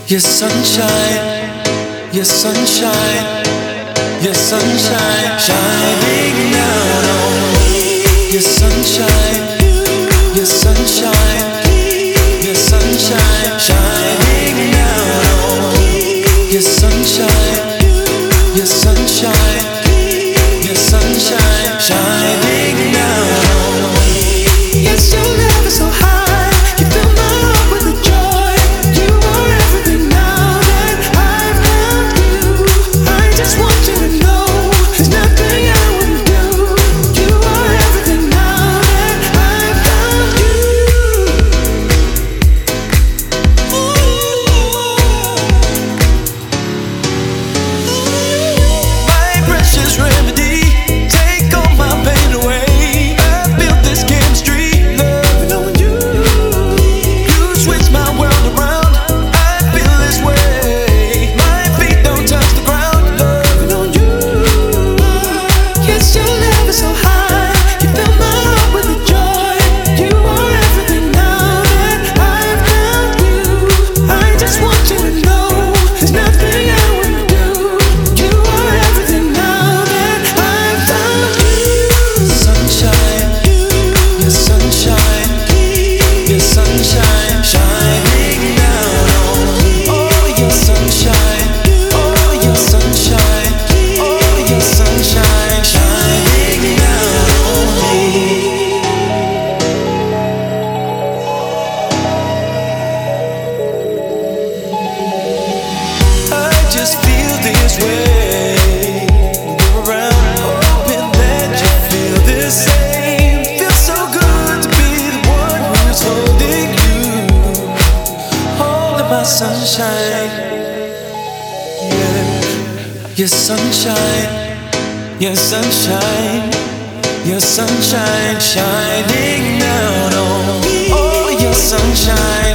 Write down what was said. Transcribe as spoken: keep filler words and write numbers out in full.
Your sunshine, your sunshine, your sunshine shining down on me. Your sunshine, your sunshine, your sunshine shining down on me. Your sunshine, your sunshine, your sunshine shining down on me. Yes, your love is so high, you fill my heart with the joy. You are everything now that I've found you. I just want you to know there's nothing I wouldn't do. You are everything now that I've found you. My precious remedy, take all my pain away. I built this chemistry, loving on you. You switch my world around, I feel this way. My feet don't touch the ground, loving on you. Yes, your love is so high, you fill my heart with the joy. You are everything now that I've found you. I just want you to know there's nothing I wouldn't do. You are everything now that I've found you. Sunshine, your sunshine, your sunshine shining down on me. Oh, your sunshine, oh, your sunshine, oh, your sunshine shining down on me. I just feel this way. Go around hoping that you feel the same. Feels so good to be the one who's holding you, holding my sunshine. Yeah, your sunshine, your sunshine, your sunshine shining down on me. Oh, your sunshine.